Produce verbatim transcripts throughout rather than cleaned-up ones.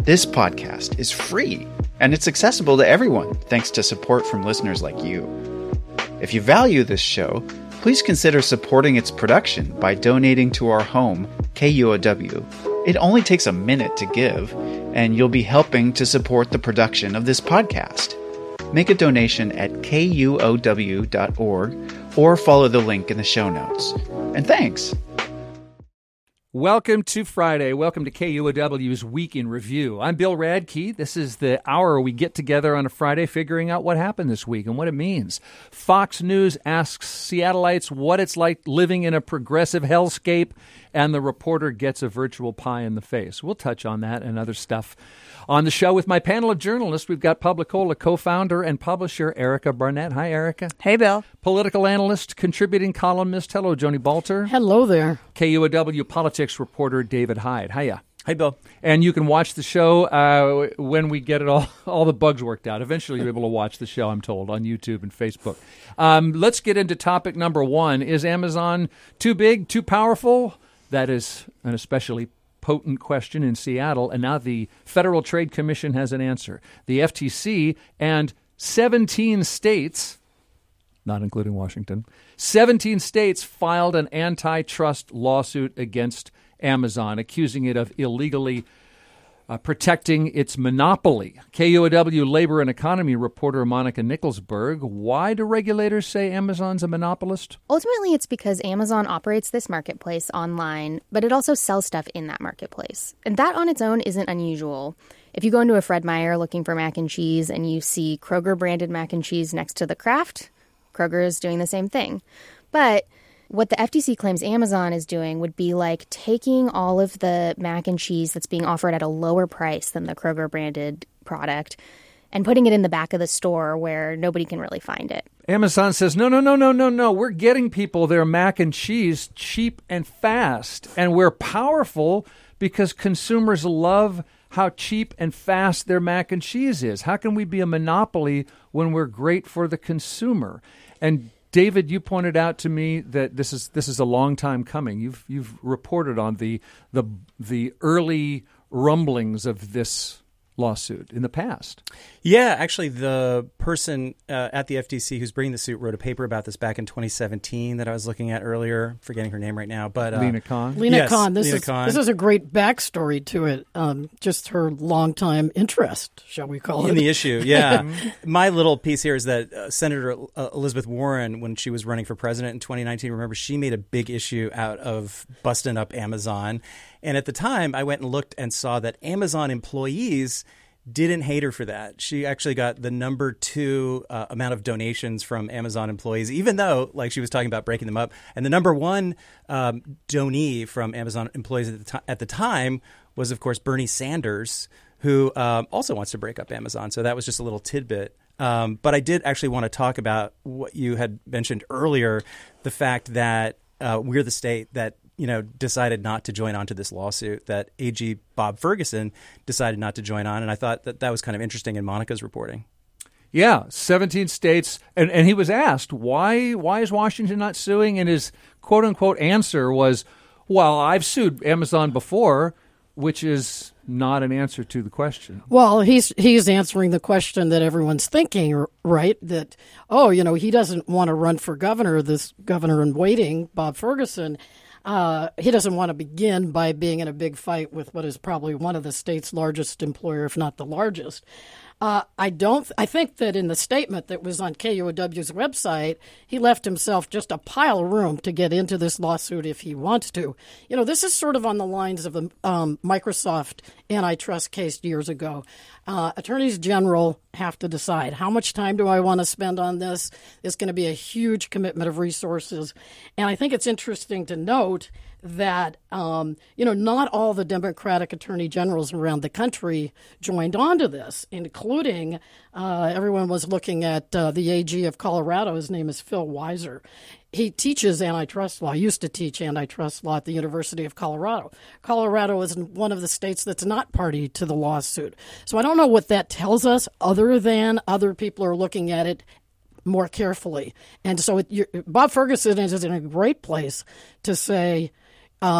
This podcast is free, and it's accessible to everyone thanks to support from listeners like you. If you value this show, please consider supporting its production by donating to our home, K U O W. It only takes a minute to give, and you'll be helping to support the production of this podcast. Make a donation at K U O W dot org or follow the link in the show notes. And thanks! Welcome to Friday. Welcome to K U O W's Week in Review. I'm Bill Radke. This is the hour we get together on a Friday figuring out what happened this week and what it means. Fox News asks Seattleites what it's like living in a progressive hellscape, and the reporter gets a virtual pie in the face. We'll touch on that and other stuff. On the show with my panel of journalists, we've got Publicola co-founder and publisher Erica Barnett. Hi, Erica. Hey, Bill. Political analyst, contributing columnist. Hello, Joni Balter. Hello there. K U O W politics reporter David Hyde. Hiya. Hey, Bill. And you can watch the show uh, when we get it all all the bugs worked out. Eventually, you'll be able to watch the show, I'm told, on YouTube and Facebook. Um, let's get into topic number one. Is Amazon too big, too powerful? That is an especially potent question in Seattle, and now the Federal Trade Commission has an answer. The F T C and seventeen states, not including Washington, seventeen states filed an antitrust lawsuit against Amazon, accusing it of illegally uh, protecting its monopoly. K U O W labor and economy reporter Monica Nicholsberg. Why do regulators say Amazon's a monopolist? Ultimately, it's because Amazon operates this marketplace online, but it also sells stuff in that marketplace. And that on its own isn't unusual. If you go into a Fred Meyer looking for mac and cheese and you see Kroger-branded mac and cheese next to the Kraft, Kroger is doing the same thing. But what the F T C claims Amazon is doing would be like taking all of the mac and cheese that's being offered at a lower price than the Kroger-branded product and putting it in the back of the store where nobody can really find it. Amazon says, no, no, no, no, no, no. We're getting people their mac and cheese cheap and fast, and we're powerful because consumers love how cheap and fast their mac and cheese is. How can we be a monopoly when we're great for the consumer? And David, you pointed out to me that this is this is a long time coming. You've you've reported on the the the early rumblings of this lawsuit in the past. Yeah, actually, the person uh, at the F T C who's bringing the suit wrote a paper about this back in twenty seventeen that I was looking at earlier. Forgetting her name right now, but uh, Lena Khan. Lena yes, Khan. This Lena is Khan. this is a great backstory to it. Um, just her longtime interest, shall we call it, in the issue. Yeah, my little piece here is that uh, Senator uh, Elizabeth Warren, when she was running for president in twenty nineteen, remember she made a big issue out of busting up Amazon, and at the time, I went and looked and saw that Amazon employees didn't hate her for that. She actually got the number two uh, amount of donations from Amazon employees, even though, like she was talking about breaking them up. And the number one um, donee from Amazon employees at the, to- at the time was, of course, Bernie Sanders, who um, also wants to break up Amazon. So that was just a little tidbit. Um, but I did actually want to talk about what you had mentioned earlier, the fact that uh, we're the state that you know, decided not to join on to this lawsuit, that A G Bob Ferguson decided not to join on. And I thought that that was kind of interesting in Monica's reporting. Yeah, seventeen states. And, and he was asked, why why is Washington not suing? And his quote-unquote answer was, well, I've sued Amazon before, which is not an answer to the question. Well, he's he's answering the question that everyone's thinking, right? That, oh, you know, he doesn't want to run for governor, this governor in waiting, Bob Ferguson. Uh, he doesn't want to begin by being in a big fight with what is probably one of the state's largest employer, if not the largest. Uh, I don't. I think that in the statement that was on K U O W's website, he left himself just a pile of room to get into this lawsuit if he wants to. You know, this is sort of on the lines of the um, Microsoft antitrust case years ago. Uh, attorneys general have to decide, how much time do I want to spend on this? It's going to be a huge commitment of resources. And I think it's interesting to note that, um, you know, not all the Democratic attorney generals around the country joined on to this, including uh, everyone was looking at uh, the A G of Colorado. His name is Phil Weiser. He teaches antitrust law, used to teach antitrust law at the University of Colorado. Colorado is one of the states that's not party to the lawsuit. So I don't know what that tells us other than other people are looking at it more carefully. And so it, Bob Ferguson is in a great place to say, Um,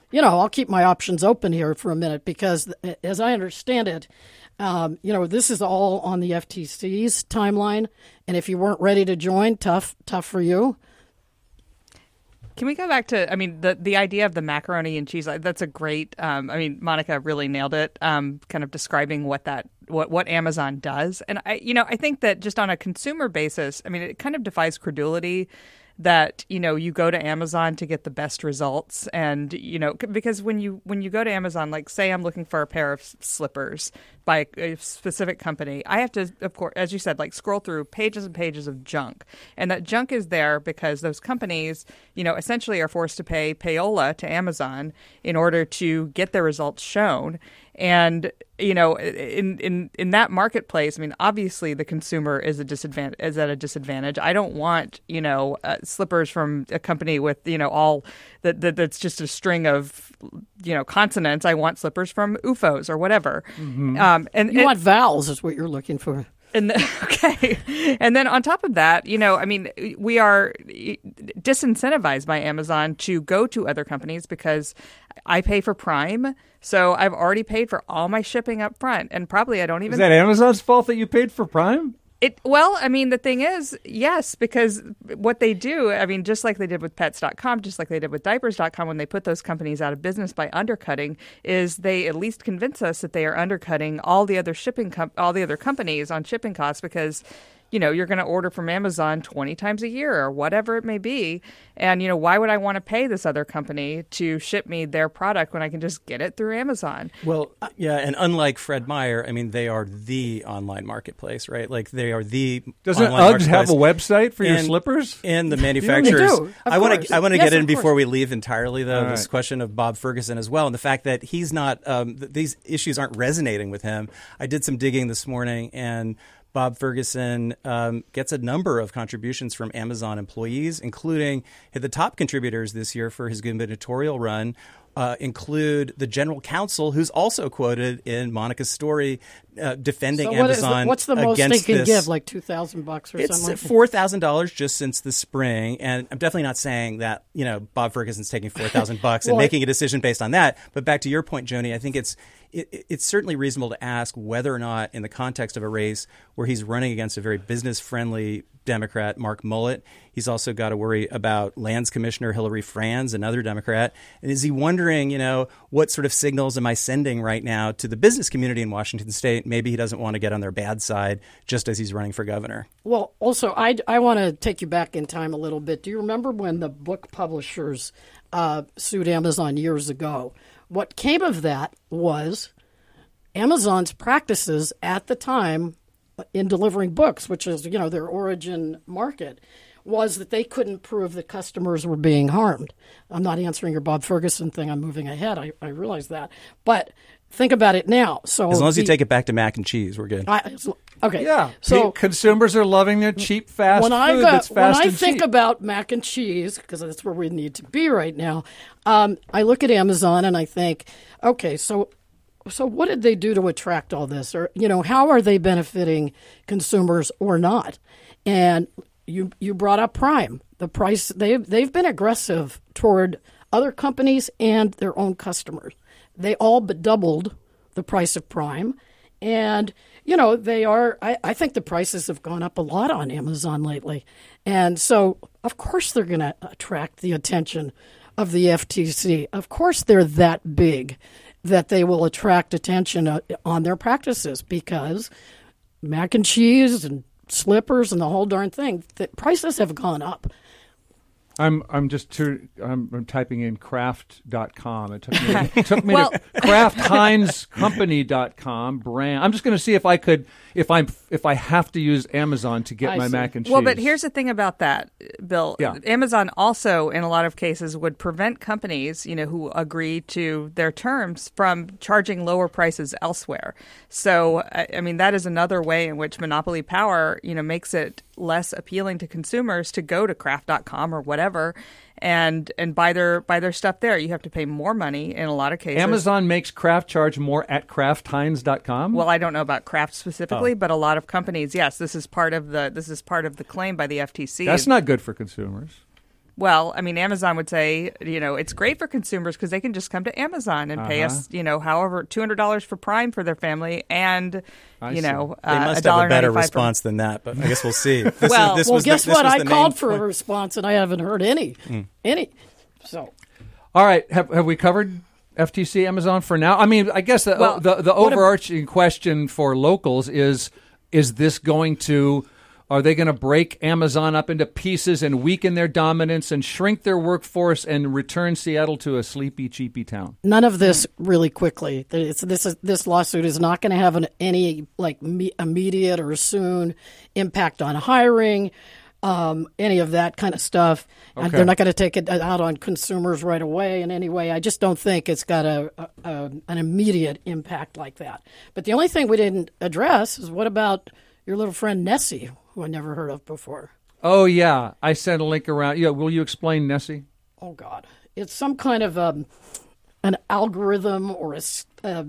you know, I'll keep my options open here for a minute because, as I understand it, um, you know, this is all on the F T C's timeline. And if you weren't ready to join, tough, tough for you. Can we go back to, I mean, the, the idea of the macaroni and cheese, that's a great, um, I mean, Monica really nailed it, um, kind of describing what that, what, what Amazon does. And, I, you know, I think that just on a consumer basis, I mean, it kind of defies credulity that, you know, you go to Amazon to get the best results. And, you know, because when you when you go to Amazon, like say I'm looking for a pair of slippers by a specific company, I have to, of course, as you said, like scroll through pages and pages of junk. And that junk is there because those companies, you know, essentially are forced to pay payola to Amazon in order to get their results shown. And, you know, in, in, in that marketplace, I mean, obviously the consumer is a disadvantage, is at a disadvantage. I don't want, you know, uh, slippers from a company with, you know, all that, that that's just a string of, you know, consonants. I want slippers from U F Os or whatever. Mm-hmm. Um, and you and, want vowels is what you're looking for. And the, okay, and then on top of that, you know, I mean, we are disincentivized by Amazon to go to other companies because I pay for Prime, so I've already paid for all my shipping up front, and probably I don't even. Is that Amazon's fault that you paid for Prime? It well, I mean, the thing is, yes, because what they do, I mean, just like they did with pets dot com, just like they did with diapers dot com when they put those companies out of business by undercutting, is they at least convince us that they are undercutting all the other shipping com- all the other companies on shipping costs because, you know, you're going to order from Amazon twenty times a year or whatever it may be. And, you know, why would I want to pay this other company to ship me their product when I can just get it through Amazon? Well, yeah, and unlike Fred Meyer, I mean, they are the online marketplace, right? Like they are the Doesn't online Uggs have a website for and, your slippers? And the manufacturers. They do, I want to I want to yes, get in of before course. we leave entirely, though, All this right. question of Bob Ferguson as well, and the fact that he's not, um, th- these issues aren't resonating with him. I did some digging this morning, and Bob Ferguson um, gets a number of contributions from Amazon employees, including the top contributors this year for his gubernatorial run uh, include the general counsel, who's also quoted in Monica's story uh, defending So what is Amazon. the, what's the most they against can this. give, like two thousand bucks or It's something like that? four thousand dollars just since the spring, and I'm definitely not saying that you know Bob Ferguson's taking four thousand bucks and Well, making a decision based on that. But back to your point, Joni, I think it's it, it's certainly reasonable to ask whether or not, in the context of a race where he's running against a very business-friendly Democrat, Mark Mullet, he's also got to worry about Lands Commissioner Hillary Franz, another Democrat. And is he wondering, you know, what sort of signals am I sending right now to the business community in Washington State? Maybe he doesn't want to get on their bad side just as he's running for governor. Well, also, I, I want to take you back in time a little bit. Do you remember when the book publishers uh, sued Amazon years ago? What came of that was Amazon's practices at the time in delivering books, which is, you know, their origin market, was that they couldn't prove that customers were being harmed. I'm not answering your Bob Ferguson thing. I'm moving ahead. I, I realize that. But think about it now. So As long as the, you take it back to mac and cheese, we're good. I, okay. Yeah. So Pe- consumers are loving their cheap, fast when food I got, that's fast when I and think cheap. about mac and cheese, because that's where we need to be right now, um, I look at Amazon and I think, okay, so so what did they do to attract all this? Or, you know, how are they benefiting consumers or not? And you you brought up Prime. The price, they've, they've been aggressive toward other companies and their own customers. They all but doubled the price of Prime. And, you know, they are, I, I think the prices have gone up a lot on Amazon lately. And so, of course, they're going to attract the attention of the F T C. Of course, they're that big that they will attract attention uh, on their practices because mac and cheese and slippers and the whole darn thing, the prices have gone up. I'm I'm just tur- I'm, I'm typing in craft dot com. It took me it took me Well- to kraft heinz company dot com brand. I'm just going to see if I could if I'm if I have to use Amazon to get I my see. mac and cheese. Well, but here's the thing about that, Bill. Yeah. Amazon also, in a lot of cases, would prevent companies, you know, who agree to their terms from charging lower prices elsewhere. So, I I mean, that is another way in which monopoly power, you know, makes it less appealing to consumers to go to craft dot com or whatever and and buy their buy their stuff there. You have to pay more money in a lot of cases. Amazon makes Kraft charge more at kraft heinz dot com. Well, I don't know about Kraft specifically, Oh. but a lot of companies, yes, this is part of the this is part of the claim by the F T C. That's not good for consumers. Well, I mean, Amazon would say, you know, it's great for consumers because they can just come to Amazon and uh-huh. pay us, you know, however, two hundred dollars for Prime for their family and, I you see. know, they uh, must have a better response than that, but I guess we'll see. This well, is, this well was guess the, this what? was I the called main for point. a response, and I haven't heard any. Mm. Any. So. All right. Have, have we covered F T C Amazon for now? I mean, I guess the well, the, the overarching question for locals is, is this going to... Are they going to break Amazon up into pieces and weaken their dominance and shrink their workforce and return Seattle to a sleepy, cheapy town? None of this really quickly. It's, this is, this lawsuit is not going to have an, any like me, immediate or soon impact on hiring, um, any of that kind of stuff. Okay. And they're not going to take it out on consumers right away in any way. I just don't think it's got a, a, a an immediate impact like that. But the only thing we didn't address is what about your little friend Nessie, who I never heard of before. Oh, yeah. I sent a link around. Yeah, will you explain Nessie? Oh, God. It's some kind of um, an algorithm or a, a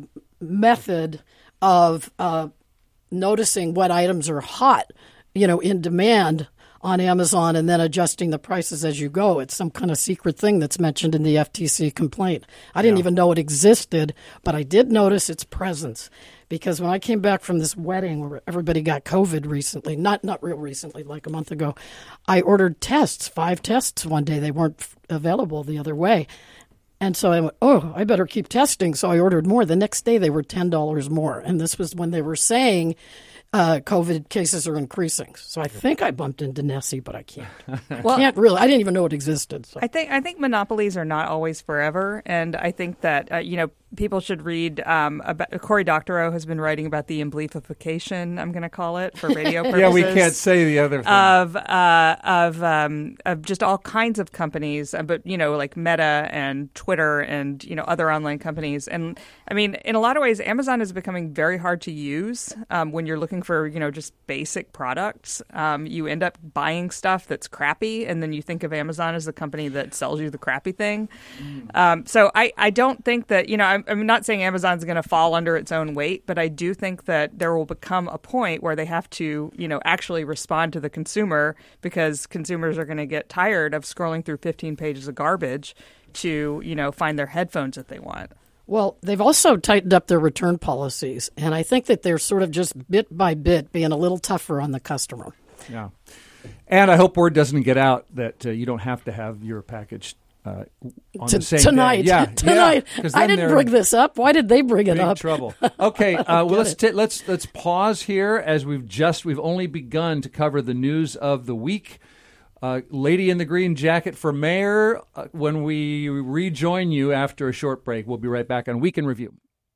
method of uh, noticing what items are hot, you know, in demand on Amazon and then adjusting the prices as you go. It's some kind of secret thing that's mentioned in the F T C complaint. I didn't yeah. even know it existed, but I did notice its presence. Because when I came back from this wedding where everybody got COVID recently, not not real recently, like a month ago, I ordered tests, five tests one day. They weren't f- available the other way. And so I went, oh, I better keep testing. So I ordered more. The next day they were ten dollars more. And this was when they were saying uh, COVID cases are increasing. So I think I bumped into Nessie, but I can't. I well, can't really. I didn't even know it existed. So. I think I think monopolies are not always forever. And I think that, uh, you know, people should read, um, about, Cory Doctorow has been writing about the amplification, I'm going to call it, for radio purposes. Yeah, we can't say the other thing. Of, uh, of, um, of just all kinds of companies, but, you know, like Meta and Twitter and, you know, other online companies. And, I mean, in a lot of ways, Amazon is becoming very hard to use um, when you're looking for, you know, just basic products. Um, you end up buying stuff that's crappy, and then you think of Amazon as the company that sells you the crappy thing. Mm. Um, so I, I don't think that, you know, I'm, I'm not saying Amazon's going to fall under its own weight, but I do think that there will become a point where they have to, you know, actually respond to the consumer, because consumers are going to get tired of scrolling through fifteen pages of garbage to, you know, find their headphones that they want. Well, they've also tightened up their return policies, and I think that they're sort of just bit by bit being a little tougher on the customer. Yeah. And I hope word doesn't get out that uh, you don't have to have your package Uh, on T- the same tonight, day. Yeah, tonight. Yeah, I didn't bring this up. Why did they bring it big up? Trouble. Okay, uh, well let's t- let's let's pause here as we've just we've only begun to cover the news of the week. Uh, lady in the green jacket for mayor. Uh, when we rejoin you after a short break, we'll be right back on Week in Review.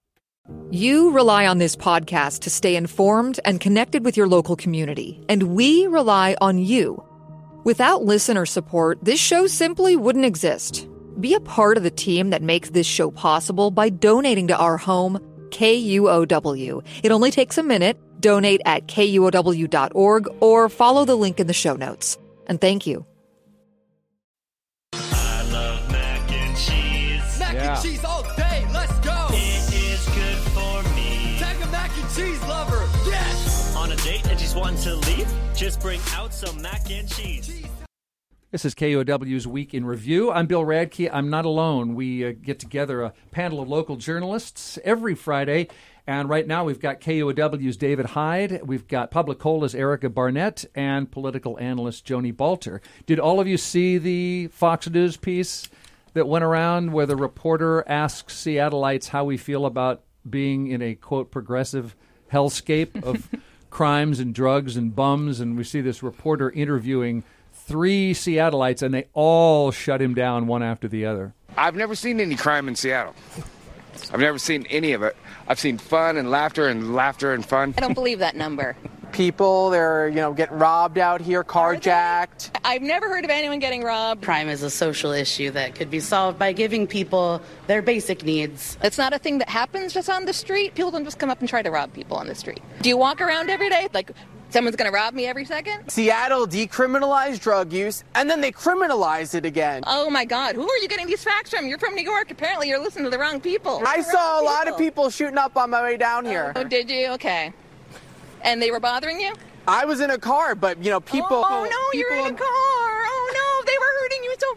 You rely on this podcast to stay informed and connected with your local community, and we rely on you. Without listener support, this show simply wouldn't exist. Be a part of the team that makes this show possible by donating to our home, K U O W. It only takes a minute. Donate at K U O W dot org or follow the link in the show notes. And thank you. I love mac and cheese. Mac Yeah. and cheese all day. Let's go. It is good for me. Tag a mac and cheese lover. Yes. On a date and she's wanting to leave? Just bring out some mac and cheese. This is K U O W's Week in Review. I'm Bill Radke. I'm not alone. We uh, get together a panel of local journalists every Friday. And right now we've got K U O W's David Hyde. We've got Publicola's Erica Barnett and political analyst Joni Balter. Did all of you see the Fox News piece that went around where the reporter asks Seattleites how we feel about being in a, quote, progressive hellscape of crimes and drugs and bums? And we see this reporter interviewing three Seattleites, and they all shut him down one after the other. I've never seen any crime in Seattle. I've never seen any of it. I've seen fun and laughter and laughter and fun. I don't believe that number. People, they're, you know, getting robbed out here, carjacked. I've never heard of anyone getting robbed. Crime is a social issue that could be solved by giving people their basic needs. It's not a thing that happens just on the street. People don't just come up and try to rob people on the street. Do you walk around every day like someone's going to rob me every second? Seattle decriminalized drug use, and then they criminalized it again. Oh, my God. Who are you getting these facts from? You're from New York. Apparently, you're listening to the wrong people. I saw a lot of people shooting up on my way down here. Oh, did you? Okay. And they were bothering you? I was in a car, but, you know, people... Oh, no, people, you're in a car. Oh, no, they were hurting you so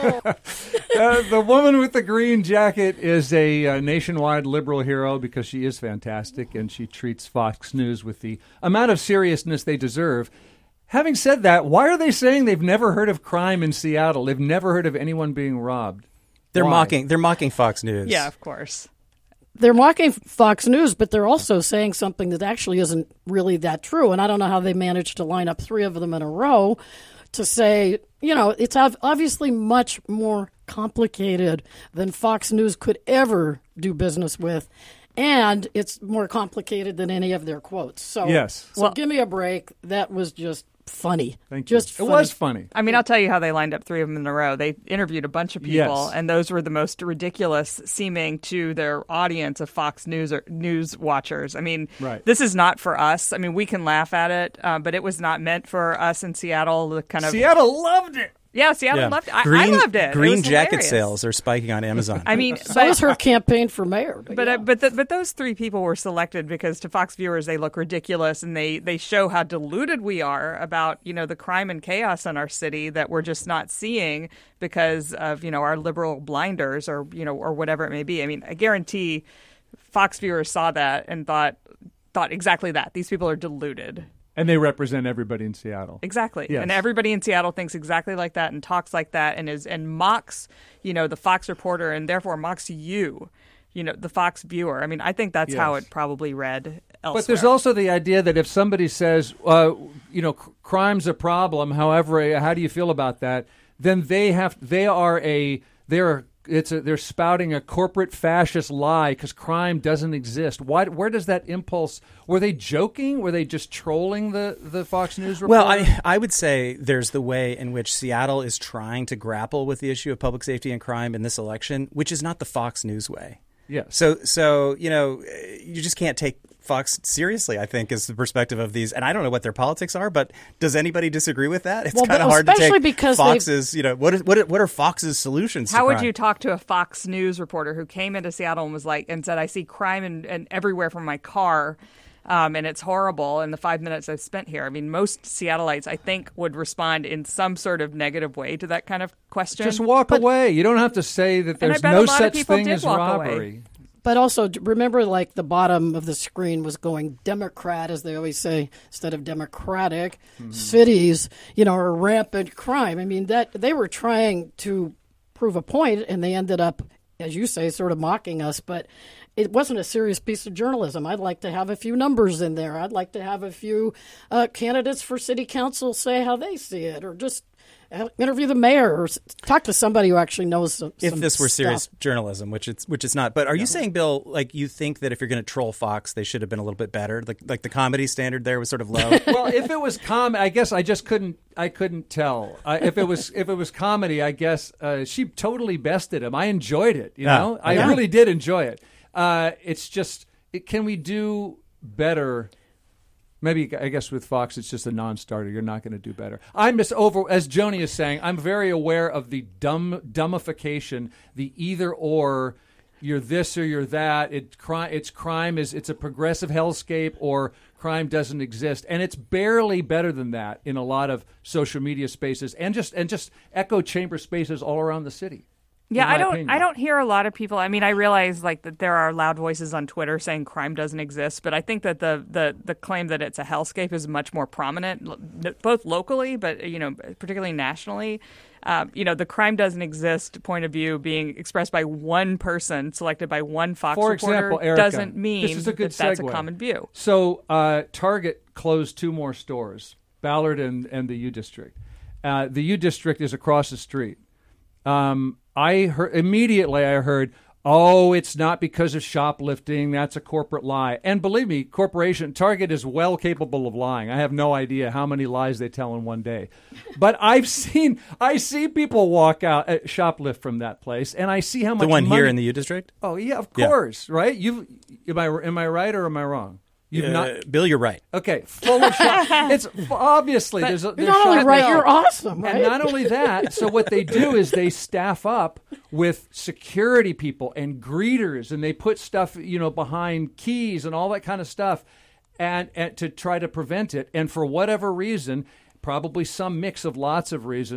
Uh, the woman with the green jacket is a uh, nationwide liberal hero because she is fantastic and she treats Fox News with the amount of seriousness they deserve. Having said that, why are they saying they've never heard of crime in Seattle? They've never heard of anyone being robbed. They're Why? mocking. They're mocking Fox News. Yeah, of course. They're mocking Fox News, but they're also saying something that actually isn't really that true. And I don't know how they managed to line up three of them in a row to say, you know, it's obviously much more complicated than Fox News could ever do business with. And it's more complicated than any of their quotes. So, yes. so well, give me a break. That was just funny. Thank just you. funny. It was funny. I mean, I'll tell you how they lined up three of them in a row. They interviewed a bunch of people, Yes. and those were the most ridiculous seeming to their audience of Fox News or news watchers. I mean, right. This is not for us. I mean, we can laugh at it, uh, but it was not meant for us in Seattle. The kind of Seattle loved it. Yeah, Seattle Yeah. loved it. I, Green, I loved it. Green it was jacket hilarious. sales are spiking on Amazon. I mean, So but, was her campaign for mayor. But uh, but the, but those three people were selected because to Fox viewers they look ridiculous and they, they show how deluded we are about you know the crime and chaos in our city that we're just not seeing because of you know our liberal blinders or you know or whatever it may be. I mean, I guarantee Fox viewers saw that and thought thought exactly that. These people are deluded. And they represent everybody in Seattle. Exactly. Yes. And everybody in Seattle thinks exactly like that and talks like that and is and mocks, you know, the Fox reporter and therefore mocks you, you know, the Fox viewer. I mean, I think that's Yes. how it probably read elsewhere. But there's also the idea that if somebody says, uh, you know, c- crime's a problem, however, how do you feel about that? Then they have, they are a, they're, it's a, they're spouting a corporate fascist lie because crime doesn't exist. Why? Where does that impulse? Were they joking? Were they just trolling the, the Fox News reporter? Well, I, I would say there's the way in which Seattle is trying to grapple with the issue of public safety and crime in this election, which is not the Fox News way. Yes. So, so you know, you just can't take Fox seriously, I think, is the perspective of these. And I don't know what their politics are, but does anybody disagree with that? It's Well, kind of but hard to especially take because Fox's, you know, what, is, what, are- what are Fox's solutions to How would crime? you talk to a Fox News reporter who came into Seattle and was like, and said, I see crime and, and everywhere from my car. Um, and it's horrible in the five minutes I've spent here. I mean, most Seattleites, I think, would respond in some sort of negative way to that kind of question. Just walk away. You don't have to say that And I there's bet a no lot of such people thing did as walk robbery. away. But also, d- remember, like, the bottom of the screen was going Democrat, as they always say, instead of Democratic. Mm-hmm. Cities, you know, are rampant crime. I mean, that they were trying to prove a point, and they ended up, as you say, sort of mocking us. But it wasn't a serious piece of journalism. I'd like to have a few numbers in there. I'd like to have a few uh, candidates for city council say how they see it, or just interview the mayor or s- talk to somebody who actually knows some, if some this were serious stuff. journalism, which it's which it's not. But are you saying, Bill, like you think that if you're going to troll Fox, they should have been a little bit better? Like like the comedy standard there was sort of low. Well, if it was com, I guess I just couldn't. I couldn't tell. Uh, if it was if it was comedy, I guess uh, she totally bested him. I enjoyed it. You Yeah. know, I Yeah. really did enjoy it. Uh, it's just, it, can we do better? Maybe, I guess with Fox, it's just a non-starter. You're not going to do better. I'm just over, as Joni is saying, I'm very aware of the dumb dumbification, the either or. You're this or you're that. It crime. It's crime is it's a progressive hellscape, or crime doesn't exist, and it's barely better than that in a lot of social media spaces and just and just echo chamber spaces all around the city. Yeah, in my I don't. opinion. I don't hear a lot of people. I mean, I realize like that there are loud voices on Twitter saying crime doesn't exist, but I think that the the, the claim that it's a hellscape is much more prominent, lo- both locally, but you know, particularly nationally. Um, you know, the crime doesn't exist point of view being expressed by one person selected by one Fox For reporter example, Erica, doesn't mean this is a good that that's a segue. common view. So uh, Target closed two more stores, Ballard and, and the U District. Uh, the U District is across the street. Um, I heard immediately. I heard, "Oh, it's not because of shoplifting. That's a corporate lie." And believe me, corporation Target is well capable of lying. I have no idea how many lies they tell in one day, but I've seen I see people walk out uh, shoplift from that place, and I see how much The one money- here in the U District? Oh yeah, of Yeah. course, right? You am I am I right or am I wrong? You've Uh, not. Bill, you're right. Okay, full of shop. It's obviously But there's. A, you're there's not only shop- right, you're awesome, right? And not only that, so what they do is they staff up with security people and greeters, and they put stuff, you know, behind keys and all that kind of stuff, and, and to try to prevent it. And for whatever reason, probably some mix of lots of reasons,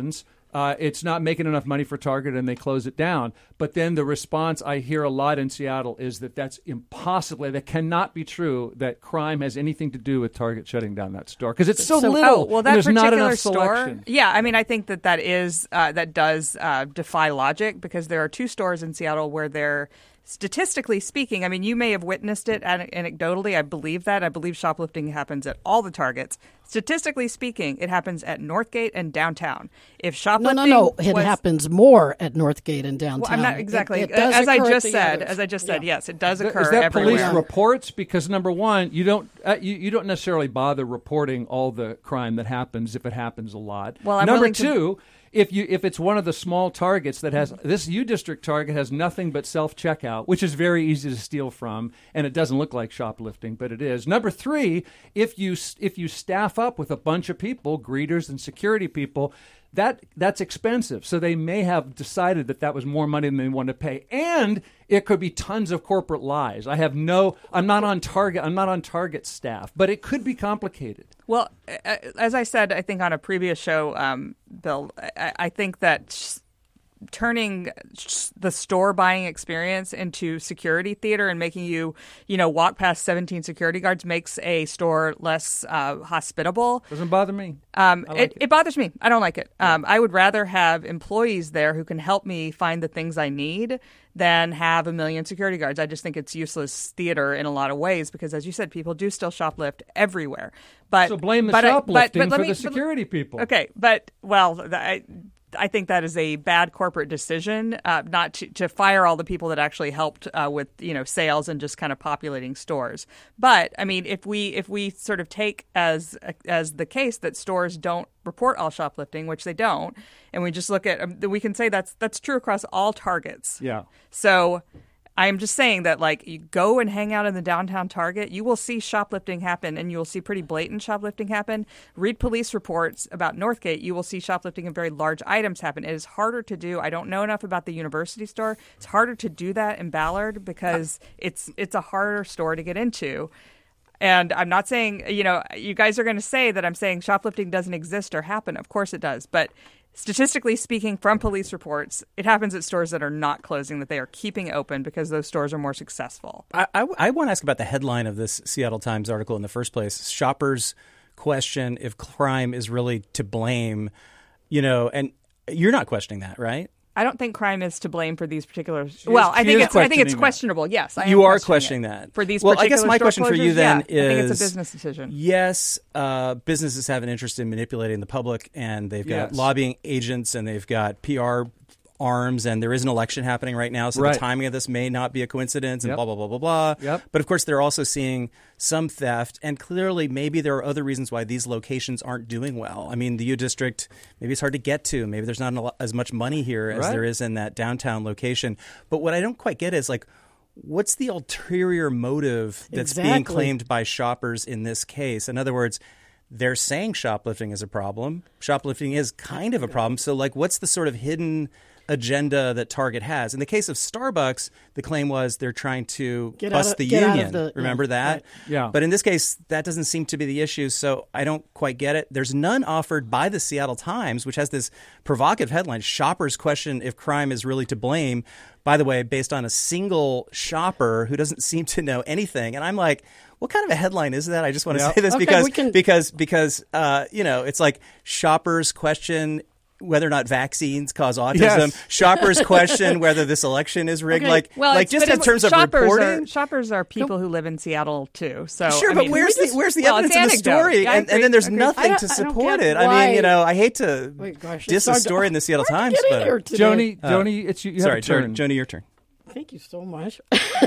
Uh, it's not making enough money for Target and they close it down. But then the response I hear a lot in Seattle is that that's impossible. That cannot be true, that crime has anything to do with Target shutting down that store. Because it's so, so little. Oh, well, that and there's particular not enough store, selection. Yeah, I mean, I think that that is uh, that does uh, defy logic because there are two stores in Seattle where they're statistically speaking, I mean, you may have witnessed it an- anecdotally. I believe that. I believe shoplifting happens at all the Targets. Statistically speaking, it happens at Northgate and downtown. If shoplifting No, no, no. It was, happens more at Northgate and downtown. Well, I'm not exactly. It, it does as I occur at just the said, others. as I just said, Yeah. yes, it does Is that- occur Is that everywhere. police reports? Because number one, you don't uh, you, you don't necessarily bother reporting all the crime that happens if it happens a lot. Well, I'm number willing to- two, if you if it's one of the small Targets that has this U District Target has nothing but self checkout, which is very easy to steal from, and it doesn't look like shoplifting, but it is. Number three, if you if you staff up with a bunch of people, greeters and security people, that that's expensive. So they may have decided that that was more money than they want to pay, and it could be tons of corporate lies. I have no. I'm not on Target. I'm not on Target staff, but it could be complicated. Well, as I said, I think on a previous show, um, Bill, I, I think that sh- turning sh- the store buying experience into security theater and making you, you know, walk past seventeen security guards makes a store less uh, hospitable. Doesn't bother me. Um, I like it, it. it bothers me. I don't like it. Um, I would rather have employees there who can help me find the things I need than have a million security guards. I just think it's useless theater in a lot of ways because, as you said, people do still shoplift everywhere. But So blame the but I- shoplifting but- but let for me- the security people. Okay, but well, th- I, I think that is a bad corporate decision, uh, not to, to fire all the people that actually helped uh, with you know sales and just kind of populating stores. But I mean, if we if we sort of take as as the case that stores don't report all shoplifting, which they don't, and we just look at, um, we can say that's that's true across all Targets. Yeah. So I'm just saying that, like, you go and hang out in the downtown Target, you will see shoplifting happen, and you will see pretty blatant shoplifting happen. Read police reports about Northgate, you will see shoplifting of very large items happen. It is harder to do. I don't know enough about the University store. It's harder to do that in Ballard because it's it's a harder store to get into. And I'm not saying, you know, you guys are going to say that I'm saying shoplifting doesn't exist or happen. Of course it does. But statistically speaking, from police reports, it happens at stores that are not closing, that they are keeping open because those stores are more successful. I, I, I want to ask about the headline of this Seattle Times article in the first place. Shoppers question if crime is really to blame, you know, and you're not questioning that, right? I don't think crime is to blame for these particular. She well, is- I she think is it's I think it's questioning questionable. Yes, I am You are questioning questioning it. that. For these well, I particular guess my store question for closures, you then yeah, is: I think it's a business decision. Yes, uh, businesses have an interest in manipulating the public, and they've got Yes. lobbying agents, and they've got P R arms, and there is an election happening right now, so Right. the timing of this may not be a coincidence, and Yep. blah blah blah blah blah. Yep. But of course, they're also seeing some theft, and clearly, maybe there are other reasons why these locations aren't doing well. I mean, the U District, maybe it's hard to get to. Maybe there's not a lot, as much money here as Right. there is in that downtown location. But what I don't quite get is like, what's the ulterior motive that's being Exactly. claimed by shoppers in this case? In other words, they're saying shoplifting is a problem. Shoplifting is kind of a problem. So, like, what's the sort of hidden agenda that Target has? In the case of Starbucks, the claim was they're trying to Get out bust of- the get out of union. the- Remember yeah, that? right. Yeah. But in this case, that doesn't seem to be the issue. So I don't quite get it. There's none offered by the Seattle Times, which has this provocative headline: "Shoppers question if crime is really to blame." By the way, based on a single shopper who doesn't seem to know anything. And I'm like, what kind of a headline is that? I just want to Yeah. say this Okay, because we can- because because uh, you know, it's like shoppers question whether or not vaccines cause autism. Yes. Shoppers question whether this election is rigged. Okay. Like, Well, like it's- just but in it- terms of shoppers reporting. Are, shoppers are people who live in Seattle too. So Sure, I but mean, where's the where's the well, evidence it's in the anecdote. story? Yeah, I and, and agree. then there's I agree. nothing I don't- to I don't support get it. I why- mean, you know, I hate to Wait, gosh, diss it's a hard to- story in the Seattle hard to Times, get in but here today. Joni, Uh, Joni, it's you. you sorry, have a turn. Joni, your turn. Thank you so much.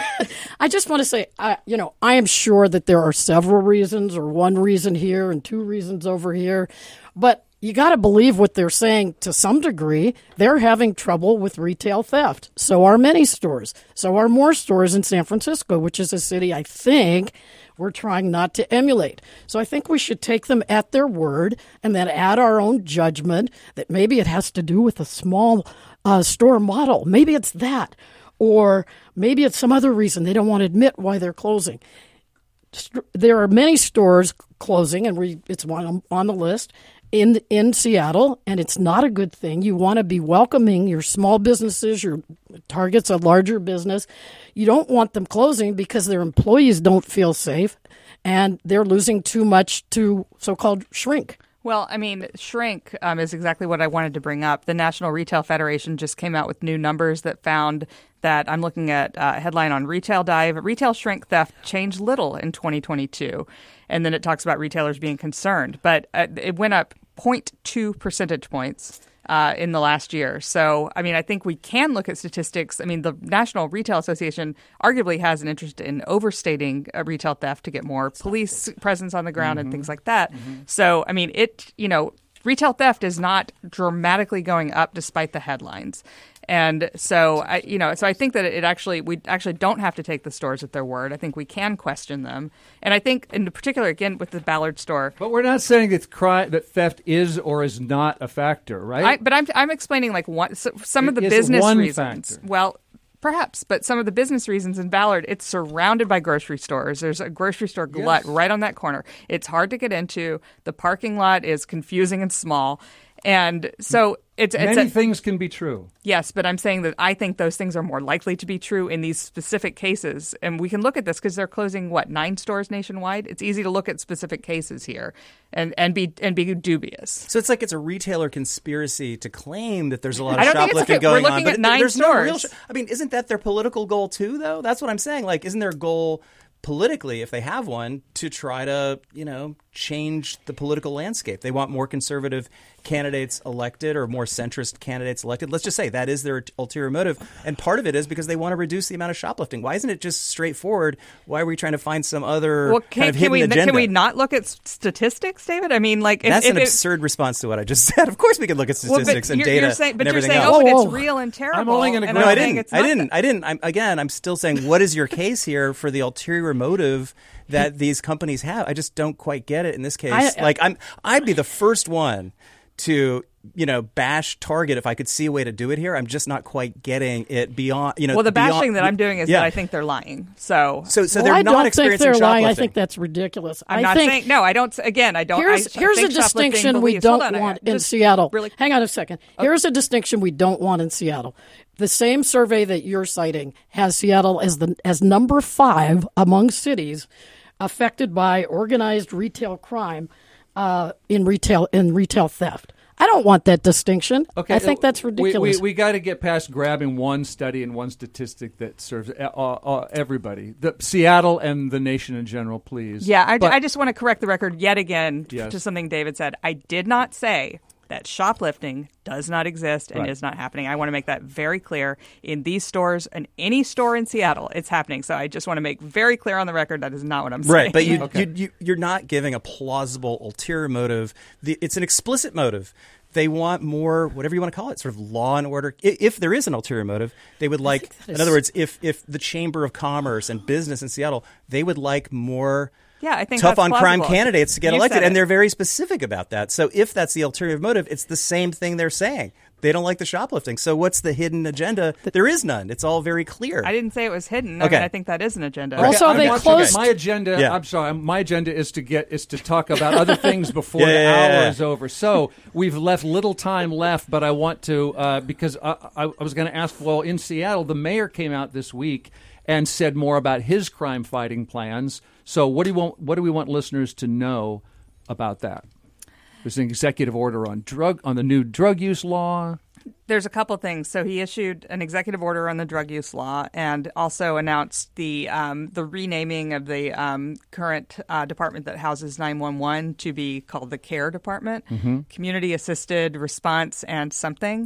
I just want to say, I, you know, I am sure that there are several reasons, or one reason here and two reasons over here, but you got to believe what they're saying to some degree. They're having trouble with retail theft. So are many stores. So are more stores in San Francisco, which is a city I think we're trying not to emulate. So I think we should take them at their word and then add our own judgment that maybe it has to do with a small uh, store model. Maybe it's that. Or maybe it's some other reason they don't want to admit why they're closing. St- There are many stores closing, and we, it's one on the list. in in Seattle, and it's not a good thing. You want to be welcoming your small businesses, your targets a larger business. You don't want them closing because their employees don't feel safe, and they're losing too much to so-called shrink. Well, I mean, shrink um, is exactly what I wanted to bring up. The National Retail Federation just came out with new numbers that found that I'm looking at a headline on Retail Dive. Retail shrink theft changed little in twenty twenty-two. And then it talks about retailers being concerned. But uh, it went up zero point two percentage points uh, in the last year. So, I mean, I think we can look at statistics. I mean, the National Retail Association arguably has an interest in overstating uh, retail theft to get more police presence on the ground mm-hmm. and things like that. Mm-hmm. So, I mean, it, you know, retail theft is not dramatically going up despite the headlines. And so, I, you know, so I think that it actually, we actually don't have to take the stores at their word. I think we can question them. And I think in particular, again, with the Ballard store. But we're not saying that crime, that theft is or is not a factor, right? I, but I'm, I'm explaining like one, so some it of the is business one reasons. Factor. Well, perhaps, but some of the business reasons in Ballard, it's surrounded by grocery stores. There's a grocery store glut yes. right on that corner. It's hard to get into. The parking lot is confusing and small. And so it's, it's many a, things can be true. Yes, but I'm saying that I think those things are more likely to be true in these specific cases. And we can look at this because they're closing, what, nine stores nationwide? It's easy to look at specific cases here and, and be and be dubious. So it's like it's a retailer conspiracy to claim that there's a lot of I don't shoplifting think it's okay. going We're looking on. at nine there's stores. No real sh- I mean, isn't that their political goal too, though? That's what I'm saying. Like, isn't their goal politically, if they have one, to try to, you know, change the political landscape? They want more conservative candidates elected or more centrist candidates elected. Let's just say that is their ulterior motive. And part of it is because they want to reduce the amount of shoplifting. Why isn't it just straightforward? Why are we trying to find some other well, can, kind of can hidden we, agenda? Can we not look at statistics, David? I mean, like... If, That's if, an if, absurd response to what I just said. Of course we can look at statistics well, and you're, data you're saying, but and you're everything saying, else. oh, but Whoa, it's whoa. real and terrible. I'm only going to and No, I'm I saying didn't. it's I not didn't. that. I didn't. I'm again. I'm still saying, what is your case here for the ulterior motive that these companies have? I just don't quite get it in this case. I, like I'm, I'd be the first one to, you know, bash Target if I could see a way to do it here. I'm just not quite getting it beyond, you know. Well, the beyond, bashing that I'm doing is yeah. that I think they're lying. So, so, so well, they're I not don't think experiencing they're lying. I shoplifting. think that's ridiculous. I'm I not think saying no. I don't. Again, I don't. Here's I, here's I a think shoplifting distinction we believes- don't Hold on, want I, in just Seattle. Really, Hang on a second. Here's a distinction we don't want in Seattle. The same survey that you're citing has Seattle as the as number five among cities affected by organized retail crime uh, in retail in retail theft. I don't want that distinction. Okay, I think that's ridiculous. We, we, we got to get past grabbing one study and one statistic that serves uh, uh, everybody. The Seattle and the nation in general, please. Yeah, I, But- I just want to correct the record yet again Yes. to something David said. I did not say that shoplifting does not exist and Right. is not happening. I want to make that very clear. In these stores and any store in Seattle, it's happening. So I just want to make very clear on the record that is not what I'm saying. Right, but you, Okay. you, you, you're not giving a plausible ulterior motive. The, it's an explicit motive. They want more, whatever you want to call it, sort of law and order. I- If there is an ulterior motive, they would like, that in is- other words, if, if the Chamber of Commerce and business in Seattle, they would like more Yeah, I think tough that's on crime plausible. candidates to get You elected. said And it. they're very specific about that. So if that's the ulterior motive, it's the same thing they're saying. They don't like the shoplifting. So what's the hidden agenda? There is none. It's all very clear. I didn't say it was hidden. I Okay. mean, I think that is an agenda. Also, I'm they watching- closed- My agenda. Yeah. I'm sorry. My agenda is to get is to talk about other things before Yeah, the yeah, yeah, hour yeah. is over. So we've left little time left, but I want to uh, because I, I, I was going to ask. Well, in Seattle, the mayor came out this week and said more about his crime fighting plans. So what do you want? What do we want listeners to know about that? There's an executive order on drug on the new drug use law. There's a couple things. So he issued an executive order on the drug use law and also announced the um, the renaming of the um, current uh, department that houses nine one one to be called the CARE Department, Mm-hmm. Community Assisted Response and something.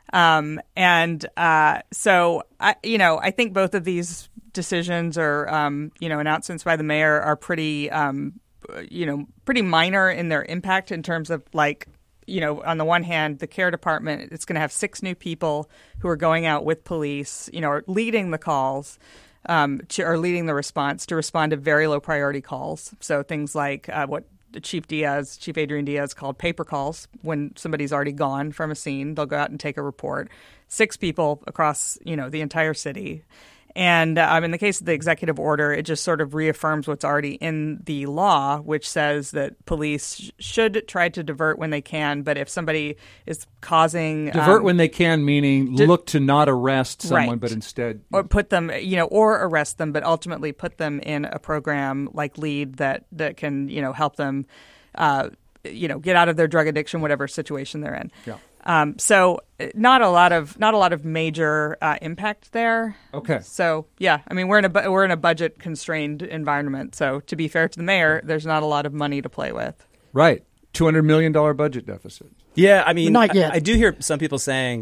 Um, and uh, so, I, you know, I think both of these decisions or, um, you know, announcements by the mayor are pretty, um, you know, pretty minor in their impact in terms of like, you know, on the one hand, the CARE Department, it's going to have six new people who are going out with police, you know, are leading the calls, um, to, or leading the response to respond to very low priority calls. So things like uh, what Chief Diaz, Chief Adrian Diaz called paper calls. When somebody's already gone from a scene, they'll go out and take a report. Six people across, you know, the entire city. And um, in the case of the executive order, it just sort of reaffirms what's already in the law, which says that police sh- should try to divert when they can. But if somebody is causing divert um, when they can, meaning di- look to not arrest someone, right. but instead or put them, you know, or arrest them, but ultimately put them in a program like LEAD that that can, you know, help them, uh, you know, get out of their drug addiction, whatever situation they're in. Yeah. Um, so not a lot of not a lot of major uh, impact there. Okay. So yeah, I mean we're in a bu- we're in a budget constrained environment. So to be fair to the mayor, there's not a lot of money to play with. Right, two hundred million dollar budget deficit. Yeah, I mean, Not yet. I, I do hear some people saying,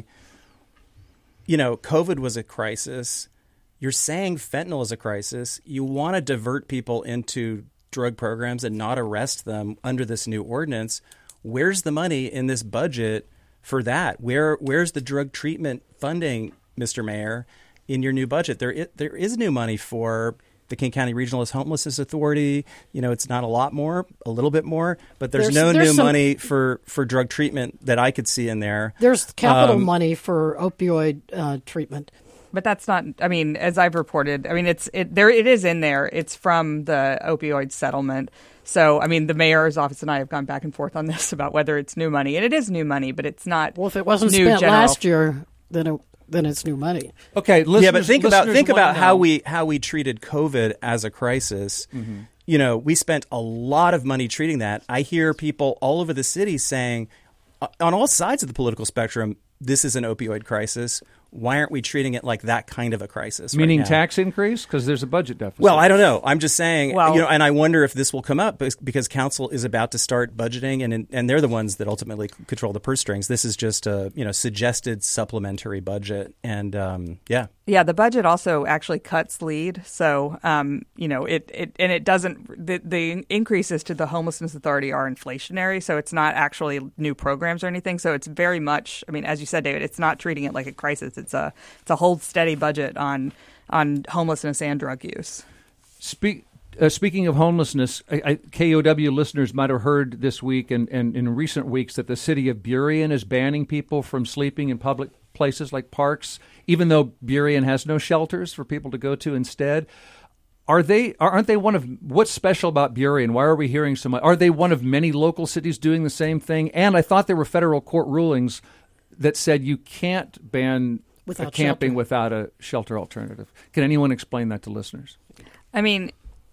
you know, COVID was a crisis. You're saying fentanyl is a crisis. You want to divert people into drug programs and not arrest them under this new ordinance. Where's the money in this budget for that? Where where's the drug treatment funding, Mister Mayor, in your new budget? There is, there is new money for the King County Regionalist Homelessness Authority. You know, it's not a lot more, a little bit more, but there's, There's- no there's new some- money for, for drug treatment that I could see in there. There's capital Um, money for opioid uh, treatment. But that's not. I mean, as I've reported, I mean it's it there. It is in there. It's from the opioid settlement. So, I mean, the mayor's office and I have gone back and forth on this about whether it's new money, and it is new money, but it's not. Well, if it wasn't new spent general. last year, then it, then it's new money. Okay, listeners, yeah, but think about listeners think wanna about how know. we how we treated COVID as a crisis. Mm-hmm. You know, we spent a lot of money treating that. I hear people all over the city saying, uh, on all sides of the political spectrum, this is an opioid crisis. Why aren't we treating it like that kind of a crisis? Meaning right now? tax increase because there's a budget deficit. Well, I don't know. I'm just saying, Well- you know, and I wonder if this will come up because- because council is about to start budgeting, and and they're the ones that ultimately control the purse strings. This is just a you know suggested supplementary budget, and um, yeah. Yeah, the budget also actually cuts LEAD. So, um, you know, it, it and it doesn't the, the increases to the Homelessness Authority are inflationary. So it's not actually new programs or anything. So it's very much, I mean, as you said, David, it's not treating it like a crisis. It's a it's a hold steady budget on on homelessness and drug use. Speak, uh, speaking of homelessness, I, I, K O W listeners might have heard this week and, and in recent weeks that the city of Burien is banning people from sleeping in public places like parks, even though Burien has no shelters for people to go to instead. Are they? Aren't they one of? What's special about Burien? Why are we hearing so much? Are they one of many local cities doing the same thing? And I thought there were federal court rulings that said you can't ban Without a camping shelter. without a shelter alternative. Can anyone explain that to listeners? I mean,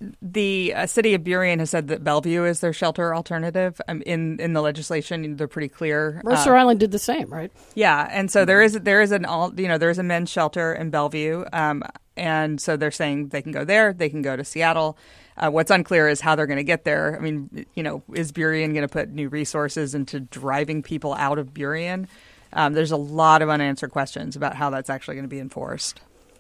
the uh, city of Burien has said that Bellevue is their shelter alternative. Um, in in the legislation, they're pretty clear. Mercer Uh, Island did the same, right? Yeah, and so there is there is an all you know there is a men's shelter in Bellevue, um, and so they're saying they can go there, they can go to Seattle. Uh, what's unclear is how they're going to get there. I mean, you know, is Burien going to put new resources into driving people out of Burien? Um, there's a lot of unanswered questions about how that's actually going to be enforced.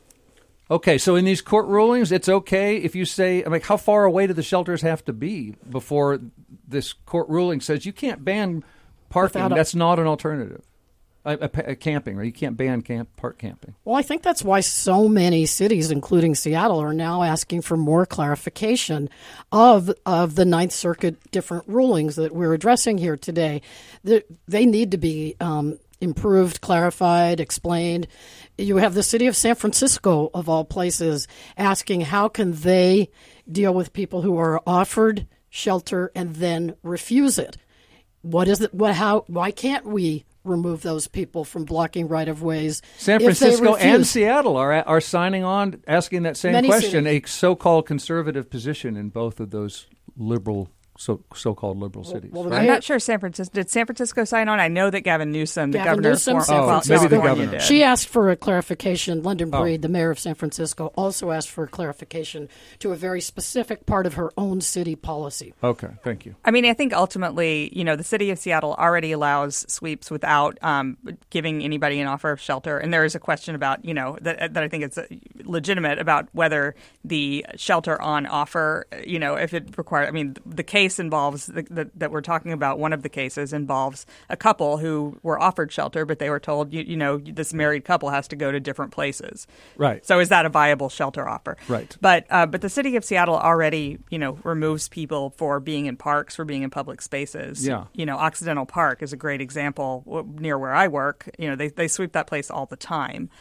Okay, so in these court rulings, it's okay if you say, I mean, how far away do the shelters have to be before this court ruling says you can't ban parking? Without a- That's not an alternative. A, a, a camping, right? You can't ban camp park camping. Well, I think that's why so many cities, including Seattle, are now asking for more clarification of of the Ninth Circuit different rulings that we're addressing here today. They, they need to be um, improved, clarified, explained. You have the city of San Francisco, of all places, asking how can they deal with people who are offered shelter and then refuse it. What is it? What? How? Why can't we remove those people from blocking right-of-ways? San if they Francisco and refuse? Seattle are are signing on, asking that same Many question, cities. a so-called conservative position in both of those liberal, so so-called liberal cities. well, the right? I'm mayor- not sure San Francisco did San Francisco sign on. I know that Gavin Newsom, the Gavin governor Newsom, of San California, Oh, maybe the California governor. did. She asked for a clarification. London Oh. Breed, the mayor of San Francisco, also asked for a clarification to a very specific part of her own city policy. Okay, thank you. I mean, I think ultimately, you know, the city of Seattle already allows sweeps without um, giving anybody an offer of shelter. And there is a question about, you know, that, that I think it's legitimate about whether the shelter on offer, you know, if it requires, I mean, the case involves, the, the, that we're talking about, one of the cases involves a couple who were offered shelter, but they were told, you, you know, this married couple has to go to different places. Right. So is that a viable shelter offer? Right. But uh, but the city of Seattle already, you know, removes people for being in parks, for being in public spaces. Yeah. You know, Occidental Park is a great example w- near where I work. You know, they they sweep that place all the time. Yeah.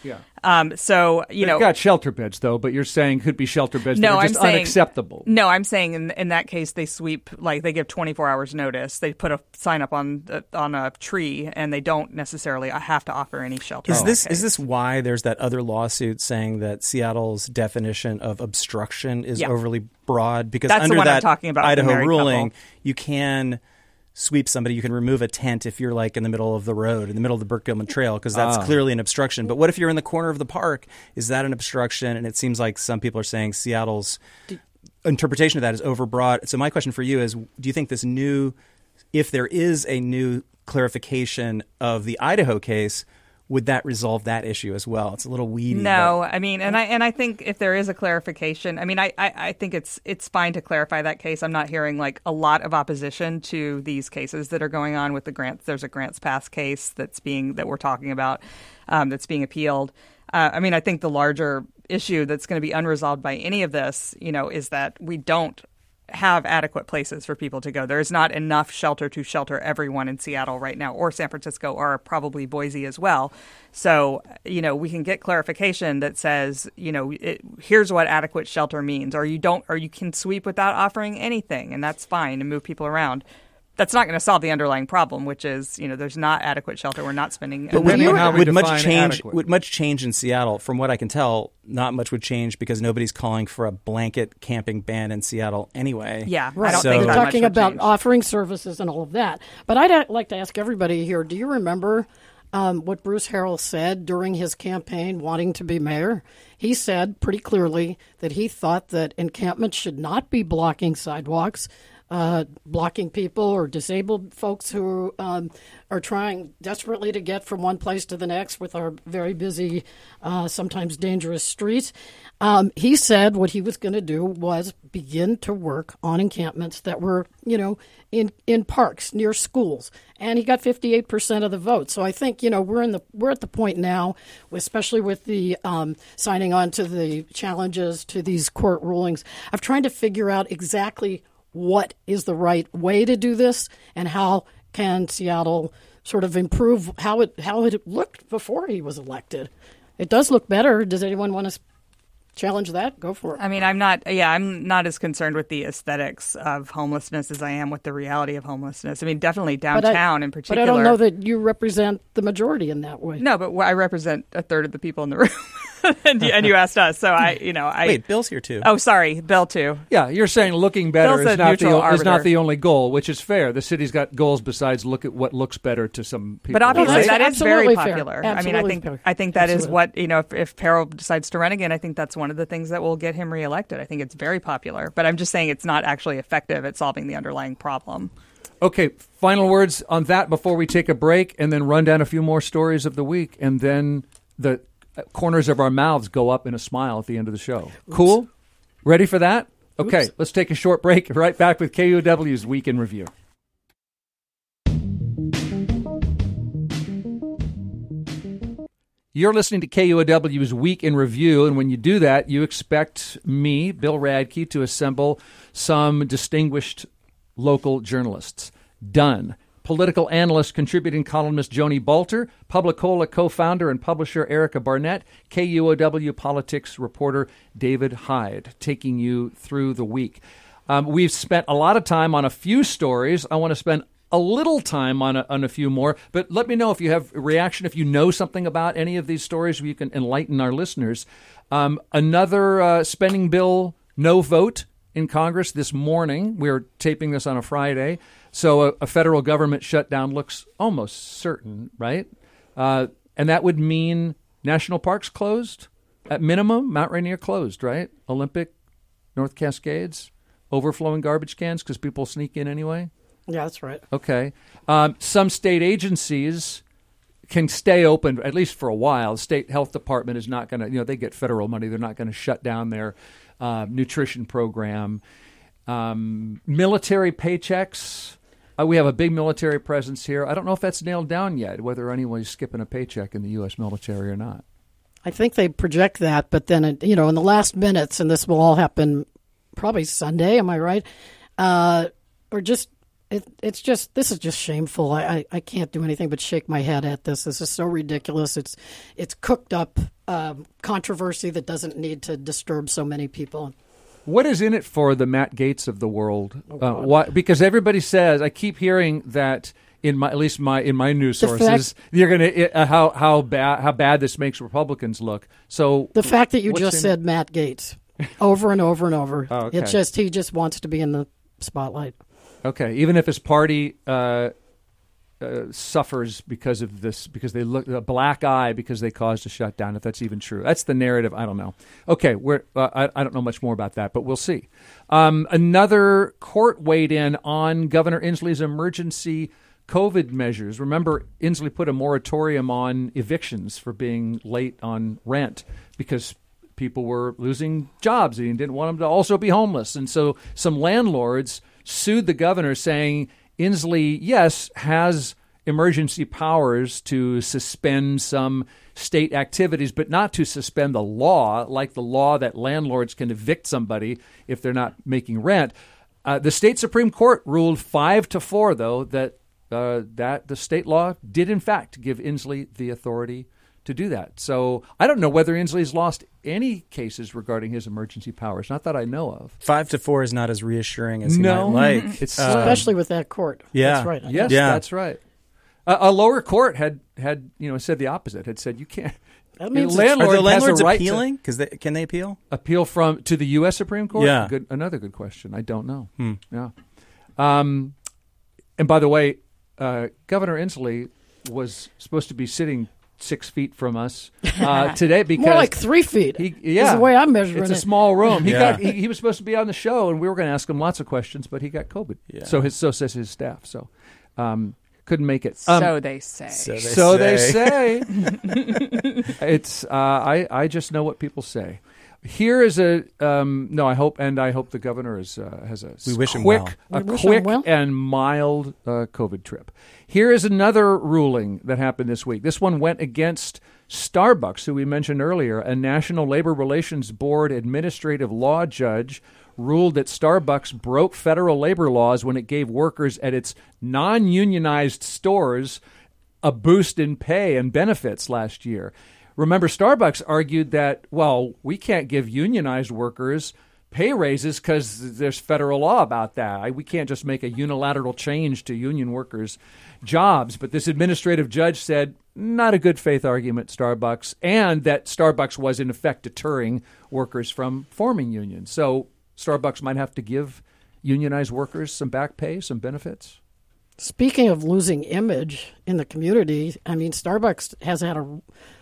Um, so, you They've know, got shelter beds, though, but you're saying could be shelter beds no, that are just I'm saying, unacceptable. No, I'm saying in, in that case, they sweep, like they give twenty-four hours notice. They put a sign up on uh, on a tree, and they don't necessarily have to offer any shelter. Is in this that is case. this why there's that other lawsuit saying that Seattle's definition of obstruction is Yeah. overly broad? Because That's the under one I'm that talking about, the Idaho married ruling, couple. you can sweep somebody. You can remove a tent if you're like in the middle of the road, in the middle of the Burke Gilman Trail, because that's Ah. clearly an obstruction. But what if you're in the corner of the park? Is that an obstruction? And it seems like some people are saying Seattle's interpretation of that is overbroad. So my question for you is, do you think this new, if there is a new clarification of the Idaho case, would that resolve that issue as well? It's a little weedy. No, but- I mean, and I and I think if there is a clarification, I mean, I, I, I think it's it's fine to clarify that case. I'm not hearing like a lot of opposition to these cases that are going on with the grants. There's a Grants Pass case that's being that we're talking about um, that's being appealed. Uh, I mean, I think the larger issue that's going to be unresolved by any of this, you know, is that we don't have adequate places for people to go. There is not enough shelter to shelter everyone in Seattle right now, or San Francisco, or probably Boise as well. So, you know, we can get clarification that says, you know, it, here's what adequate shelter means, or you don't, or you can sweep without offering anything, and that's fine, and move people around. That's not going to solve the underlying problem, which is, you know, there's not adequate shelter. We're not spending. But would, Depending on how we would much define change adequate. would much change in Seattle? From what I can tell, not much would change because nobody's calling for a blanket camping ban in Seattle anyway. Yeah, Right. I don't So- think We're that talking much would about change. offering services and all of that. But I'd uh, like to ask everybody here, do you remember um, what Bruce Harrell said during his campaign wanting to be mayor? He said pretty clearly that he thought that encampments should not be blocking sidewalks, uh, blocking people or disabled folks who um, are trying desperately to get from one place to the next with our very busy, uh, sometimes dangerous streets. Um, he said what he was going to do was begin to work on encampments that were, you know, in, in parks near schools, and he got fifty-eight percent of the vote. So I think, you know, we're in the we're at the point now, especially with the um, signing on to the challenges to these court rulings, of trying to figure out exactly what is the right way to do this and how can Seattle sort of improve how it how it looked before he was elected. It does look better. Does anyone want to challenge that? Go for it. I mean, I'm not, yeah, I'm not as concerned with the aesthetics of homelessness as I am with the reality of homelessness. I mean, definitely But I- downtown in particular. But I don't know that you represent the majority in that way. No, but I represent a third of the people in the room. and, you, and you asked us, so I, you know, I. Wait, Bill's here too. Oh, sorry, Bill too. Yeah, you're saying looking better Bill's is a not, the, neutral o- is not arbiter. the only goal, which is fair. The city's got goals besides look at what looks better to some people. But obviously, That's that is very absolutely fair. popular. I mean, I Absolutely think fair. I think that is Absolutely. what, you know, if, if Peril decides to run again, I think that's one of the things that will get him reelected. I think it's very popular. But I'm just saying it's not actually effective at solving the underlying problem. Okay, final words on that before we take a break and then run down a few more stories of the week, and then the corners of our mouths go up in a smile at the end of the show. Cool? Ready for that? Okay, let's take a short break. Right back with K U O W's Week in Review. You're listening to K U O W's Week in Review, and when you do that, you expect me, Bill Radke, to assemble some distinguished local journalists. Done. Political analyst, contributing columnist Joni Balter, Publicola co-founder and publisher Erica Barnett, K U O W politics reporter David Hyde, taking you through the week. Um, we've spent a lot of time on a few stories. I want to spend a little time on a, on a few more, but let me know if you have a reaction, if you know something about any of these stories, you can enlighten our listeners. Um, another uh, spending bill no vote in Congress this morning. We're taping this on a Friday, so a, a federal government shutdown looks almost certain, right? Uh, and that would mean national parks closed, at minimum. Mount Rainier closed, right? Olympic, North Cascades, overflowing garbage cans because people sneak in anyway. Yeah, that's right. Okay. Um, some state agencies can stay open, at least for a while. The state health department is not going to, you know, they get federal money. They're not going to shut down their uh, nutrition program. Um, military paychecks. Uh, we have a big military presence here. I don't know if that's nailed down yet, whether anyone's skipping a paycheck in the U S military or not. I think they project that, but then, it, you know, in the last minutes, and this will all happen probably Sunday, am I right? Uh, or just it, it's just this is just shameful. I, I, I can't do anything but shake my head at this. This is so ridiculous. It's it's cooked up um, controversy that doesn't need to disturb so many people. What is in it for the Matt Gaetz of the world? Oh, uh, why, because everybody says, I keep hearing that in my at least my in my news The sources, fact- you're gonna uh, how how bad how bad this makes Republicans look. So The fact that you what's just in said it? Matt Gaetz over and over and over, Oh, okay. it's just he just wants to be in the spotlight. Okay, even if his party uh, uh, suffers because of this, because they look a black eye because they caused a shutdown, if that's even true. That's the narrative. I don't know. Okay, we're, uh, I, I don't know much more about that, but we'll see. Um, another court weighed in on Governor Inslee's emergency COVID measures. Remember, Inslee put a moratorium on evictions for being late on rent because people were losing jobs and he didn't want them to also be homeless. And so some landlords sued the governor saying Inslee, yes, has emergency powers to suspend some state activities, but not to suspend the law, like the law that landlords can evict somebody if they're not making rent. Uh, the state Supreme Court ruled five to four, though, that uh, that the state law did, in fact, give Inslee the authority to do that. So I don't know whether Inslee's lost any cases regarding his emergency powers. Not that I know of. Five to four is not as reassuring as No. you might like. It's Um, Especially with that court. yeah. That's right. Yes, Yeah. that's right. A, a lower court had, had you know said the opposite. Had said you can't. That The means it's- landlord Are the landlords has a right to appealing? Because they, can they appeal? appeal from to the U S Supreme Court. Yeah. Good, another good question. I don't know. Hmm. Yeah. Um, and by the way, uh, Governor Inslee was supposed to be sitting six feet from us uh, today because More like three feet. He, is yeah, the way I'm measuring it's a it. small room. He Yeah. got he, he was supposed to be on the show, and we were going to ask him lots of questions, but he got COVID. Yeah. So his so says his staff. So um, couldn't make it. Um, so they say. So they so they say. say. It's uh, I I just know what people say. Here is a um, no. I hope and I hope the governor is uh, has a We wish him quick well. a We wish him quick well. and mild uh, COVID trip. Here is another ruling that happened this week. This one went against Starbucks, who we mentioned earlier. A National Labor Relations Board administrative law judge ruled that Starbucks broke federal labor laws when it gave workers at its non-unionized stores a boost in pay and benefits last year. Remember, Starbucks argued that, well, we can't give unionized workers pay raises because there's federal law about that. I, we can't just make a unilateral change to union workers' jobs. But this administrative judge said, not a good faith argument, Starbucks, and that Starbucks was, in effect, deterring workers from forming unions. So Starbucks might have to give unionized workers some back pay, some benefits. Speaking of losing image in the community, I mean, Starbucks has had a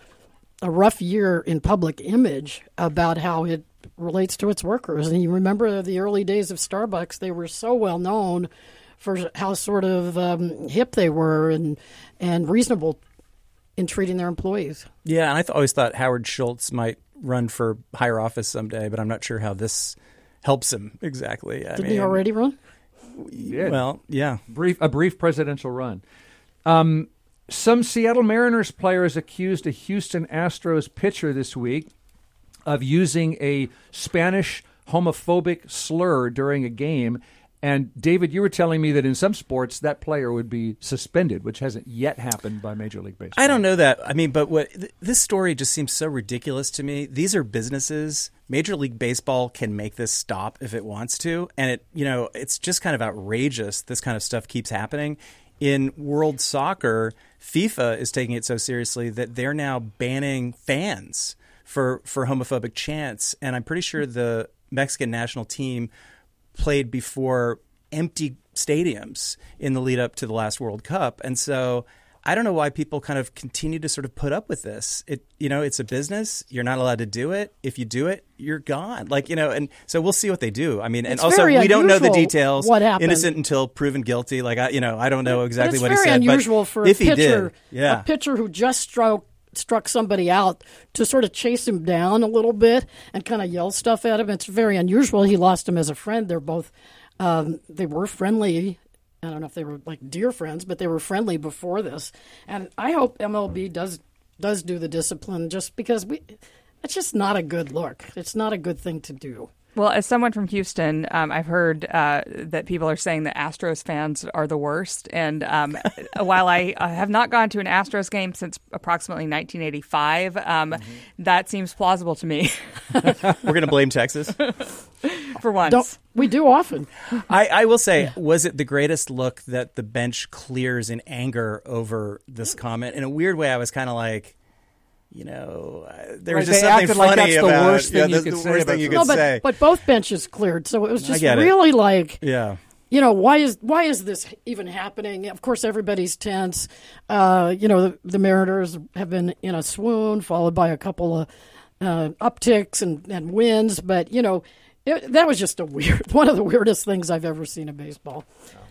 a rough year in public image about how it relates to its workers. And you remember the early days of Starbucks, they were so well known for how sort of um, hip they were and and reasonable in treating their employees. Yeah, and I th- always thought Howard Schultz might run for higher office someday, but I'm not sure how this helps him exactly. I Didn't mean, he already run? did. Well, yeah. Brief, a brief presidential run. Um, some Seattle Mariners players accused a Houston Astros pitcher this week of using a Spanish homophobic slur during a game. And David, you were telling me that in some sports that player would be suspended, which hasn't yet happened by Major League Baseball. I don't know that. I mean, but what th- this story just seems so ridiculous to me. These are businesses. Major League Baseball can make this stop if it wants to, and it, you know, it's just kind of outrageous. This kind of stuff keeps happening. In World Soccer, FIFA is taking it so seriously that they're now banning fans for for homophobic chants, and I'm pretty sure the Mexican national team played before empty stadiums in the lead up to the last World Cup. And so I don't know why people kind of continue to sort of put up with this. It, you know, it's a business. You're not allowed to do it. If you do it, you're gone. Like, you know, and so we'll see what they do. I mean, and It's also very we don't know the unusual details. what happened. Innocent until proven guilty. Like, I, you know, I don't know exactly but what it's he very said. unusual but for if a he pitcher, did, yeah. a pitcher who just struck struck somebody out to sort of chase him down a little bit and kind of yell stuff at him. It's very unusual. He lost him as a friend. They're both um, they were friendly. I don't know if they were like dear friends, but they were friendly before this. And I hope M L B does does do the discipline, just because we it's just not a good look. It's not a good thing to do. Well, as someone from Houston, um, I've heard uh, that people are saying that Astros fans are the worst. And um, while I, I have not gone to an Astros game since approximately nineteen eighty-five, um, mm-hmm. that seems plausible to me. We're going to blame Texas. For once. Don't, we do often. I, I will say, was it the greatest look that the bench clears in anger over this comment? In a weird way, I was kind of like, you know, uh, there was right, just they something acted funny like that's about the worst thing yeah, you that's could the say worst about thing you something. could No, but, say. but both benches cleared, so it was I just get it. really like, yeah. you know, why is why is this even happening? Of course, everybody's tense. Uh, you know, the, the Mariners have been in a swoon, followed by a couple of uh, upticks and, and wins, but you know. It, that was just a weird, one of the weirdest things I've ever seen in baseball.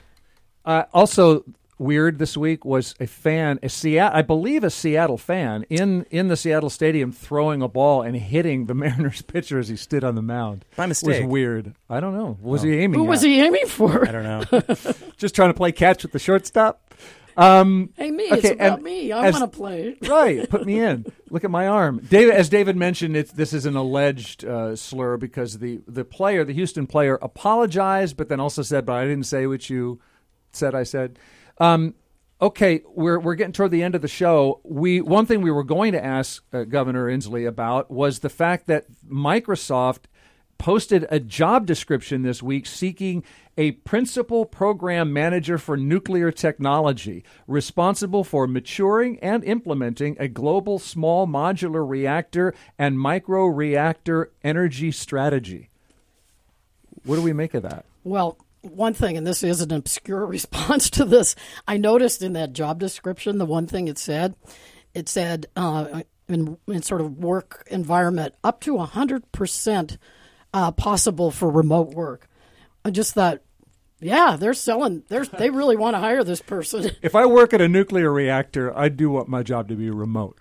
Uh, also weird this week was a fan, a Seattle, I believe a Seattle fan, in, in the Seattle stadium throwing a ball and hitting the Mariners pitcher as he stood on the mound. By mistake. Was weird. I don't know. What was oh. he aiming Who at? was he aiming for? I don't know. Just trying to play catch with the shortstop? Um, hey, me, okay, it's about and me. I as, want to play. Right, put me in. Look at my arm. David, as David mentioned, it's, this is an alleged uh, slur because the, the player, the Houston player, apologized, but then also said, but I didn't say what you said I said. Um, okay, we're we're getting toward the end of the show. We One thing we were going to ask uh, Governor Inslee about was the fact that Microsoft posted a job description this week seeking a principal program manager for nuclear technology responsible for maturing and implementing a global small modular reactor and microreactor energy strategy. What do we make of that? Well, one thing, and this is an obscure response to this, I noticed in that job description, the one thing it said, it said uh, in, in sort of work environment, up to one hundred percent Uh, possible for remote work. I just thought, yeah, they're selling. They're, they really want to hire this person. If I work at a nuclear reactor, I do want my job to be remote.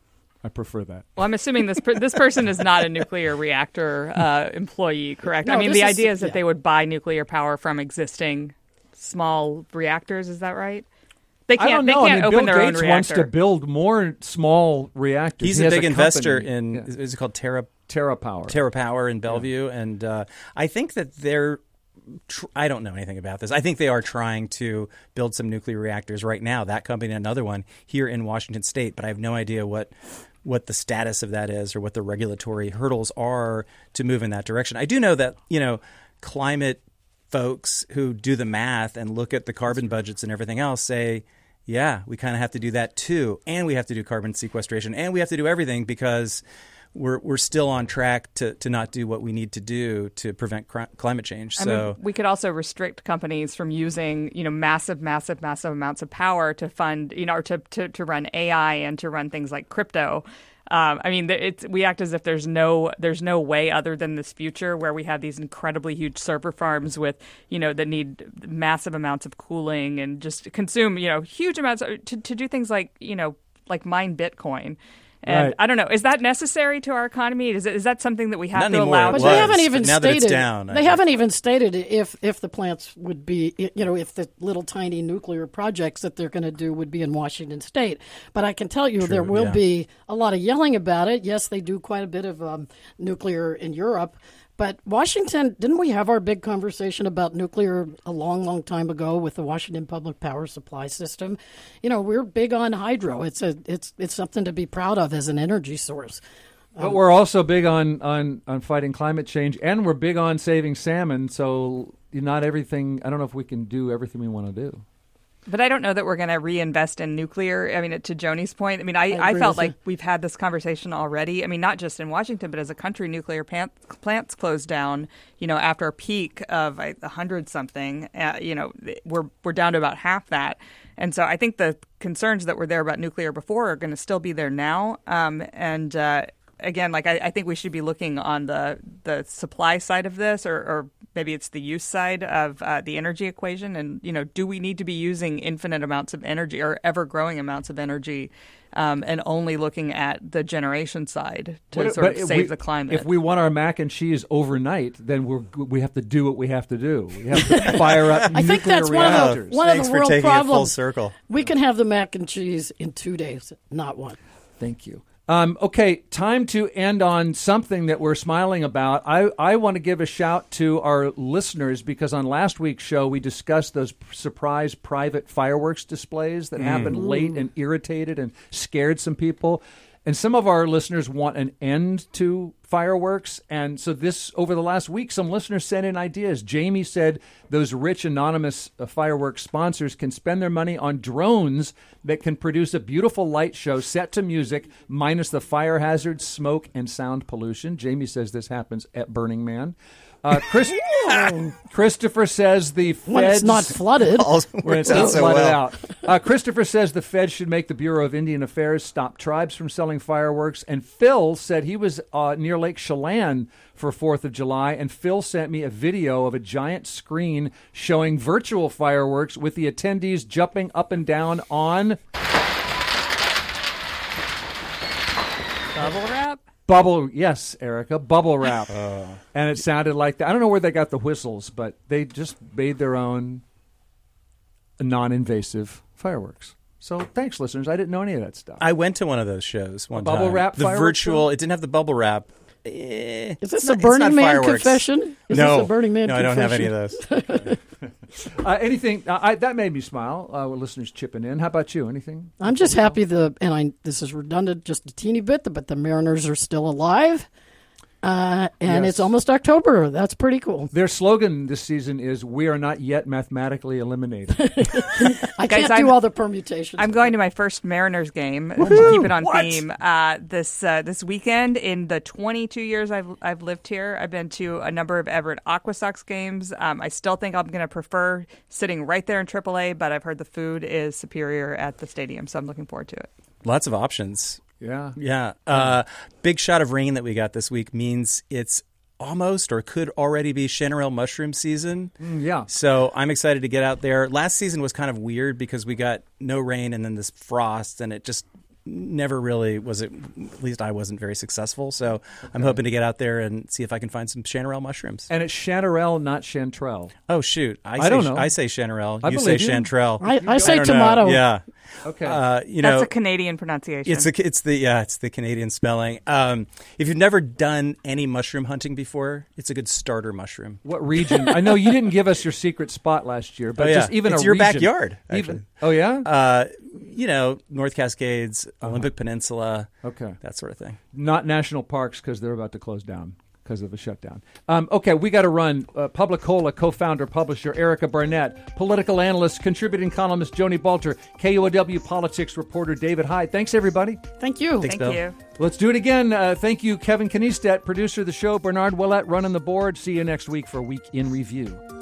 I prefer that. Well, I'm assuming this per- this person is not a nuclear reactor uh, employee, correct? No, I mean, the is, idea is that yeah. they would buy nuclear power from existing small reactors. Is that right? They can't. I don't they know. can't I mean, open Bill their Gates own reactor. wants to build more small reactors. He's he a has big a investor company. in, yeah. is it called Terra? TerraPower. TerraPower in Bellevue. Yeah. And uh, I think that they're, tr- I don't know anything about this. I think they are trying to build some nuclear reactors right now, that company and another one here in Washington State. But I have no idea what what the status of that is or what the regulatory hurdles are to move in that direction. I do know that, you know, climate folks who do the math and look at the carbon budgets and everything else say, yeah, we kind of have to do that too. And we have to do carbon sequestration and we have to do everything because we're we're still on track to, to not do what we need to do to prevent cr- climate change. So I mean, we could also restrict companies from using, you know, massive, massive, massive amounts of power to fund, you know, or to, to, to run A I and to run things like crypto. Um, I mean, it's, we act as if there's no there's no way other than this future where we have these incredibly huge server farms with, you know, that need massive amounts of cooling and just consume, you know, huge amounts of, to, to do things like, you know, like mine Bitcoin. And right. I don't know, is that necessary to our economy? Is it, is that something that we have Not to anymore. allow? It But was, they haven't even but now stated. that it's down, I they think. haven't even stated if if the plants would be, you know, if the little tiny nuclear projects that they're going to do would be in Washington State. But I can tell you True, there will yeah. be a lot of yelling about it. Yes, they do quite a bit of um, nuclear in Europe. But Washington, didn't we have our big conversation about nuclear a long, long time ago with the Washington Public Power Supply System? You know, we're big on hydro. It's a it's it's something to be proud of as an energy source. But we're also big on, on, on fighting climate change, and we're big on saving salmon. So not everything. I don't know if we can do everything we want to do. But I don't know that we're going to reinvest in nuclear. I mean, to Joni's point, I mean, I, I I, agree felt with like you. we've had this conversation already. I mean, not just in Washington, but as a country, nuclear plant, plants closed down, you know, after a peak of a hundred something, uh, you know, we're, we're down to about half that. And so I think the concerns that were there about nuclear before are going to still be there now. Um, and, uh, Again, like I, I think we should be looking on the, the supply side of this, or, or maybe it's the use side of uh, the energy equation. And, you know, do we need to be using infinite amounts of energy or ever growing amounts of energy um, and only looking at the generation side to What- sort but of if save we- the climate? If we want our mac and cheese overnight, then we're we have to do what we have to do. We have to fire up I think nuclear that's one of reactors. the one Thanks of the for world taking it full problems. circle. We can have the mac and cheese in two days, not one. Thank you. Um, okay, time to end on something that we're smiling about. I, I want to give a shout to our listeners because on last week's show we discussed those surprise private fireworks displays that mm. happened late and irritated and scared some people. And some of our listeners want an end to fireworks. And so this, over the last week, some listeners sent in ideas. Jamie said those rich anonymous uh, fireworks sponsors can spend their money on drones that can produce a beautiful light show set to music, minus the fire hazards, smoke, and sound pollution. Jamie says this happens at Burning Man. Uh, Chris, Christopher says the feds... When it's not flooded. When it's not so flooded well. out. Uh, Christopher says the feds should make the Bureau of Indian Affairs stop tribes from selling fireworks. And Phil said he was uh, near Lake Chelan for fourth of July, and Phil sent me a video of a giant screen showing virtual fireworks with the attendees jumping up and down on... Bubble wrap? Bubble, yes, Erica, bubble wrap. Uh. And it sounded like that. I don't know where they got the whistles, but they just made their own non-invasive fireworks. So thanks, listeners. I didn't know any of that stuff. I went to one of those shows one a bubble time. wrap the fireworks virtual, show? It didn't have the bubble wrap. Eh, Is this it's a not, Burning Man fireworks. confession? Is no, this a Burning Man no, confession? I don't have any of those. uh, anything uh, I, that made me smile. Uh, with listeners chipping in. How about you? Anything? I'm just happy the and I this is redundant just a teeny bit, but the Mariners are still alive. Uh, and Yes. it's almost October. That's pretty cool. Their slogan this season is "We are not yet mathematically eliminated." I Guys, can't I'm- do all the permutations. I'm going to my first Mariners game to Woohoo! keep it on What? theme uh, this uh, this weekend. In the twenty-two years I've I've lived here, I've been to a number of Everett Aqua Sox games. Um, I still think I'm going to prefer sitting right there in triple A, but I've heard the food is superior at the stadium, so I'm looking forward to it. Lots of options. Yeah. Yeah. Uh, big shot of rain that we got this week means it's almost or could already be chanterelle mushroom season. Mm, yeah. So I'm excited to get out there. Last season was kind of weird because we got no rain and then this frost, and it just never really was it. At least I wasn't very successful. So okay. I'm hoping to get out there and see if I can find some chanterelle mushrooms. And it's chanterelle, not chanterelle. Oh shoot! I, I say, don't know. I say chanterelle. I you say believe you. chanterelle. I, I say I don't tomato. know. Yeah. Okay. Uh, you know, That's a Canadian pronunciation. It's a, it's the yeah, it's the Canadian spelling. Um, if you've never done any mushroom hunting before, it's a good starter mushroom. What region? I know you didn't give us your secret spot last year, but oh, yeah. just even it's a your region. backyard. Actually. Even, oh yeah. Uh, you know, North Cascades, Uh-huh. Olympic Peninsula. Okay. That sort of thing. Not national parks because they're about to close down because of a shutdown. Um, okay, we got to run. Uh, Publicola co-founder, publisher Erica Barnett, political analyst, contributing columnist Joni Balter, K U O W politics reporter David Hyde. Thanks, everybody. Thank you. Thanks, Thank Bill. you. Let's do it again. Uh, thank you, Kevin Kniestet, producer of the show, Bernard Willett running the board. See you next week for Week in Review.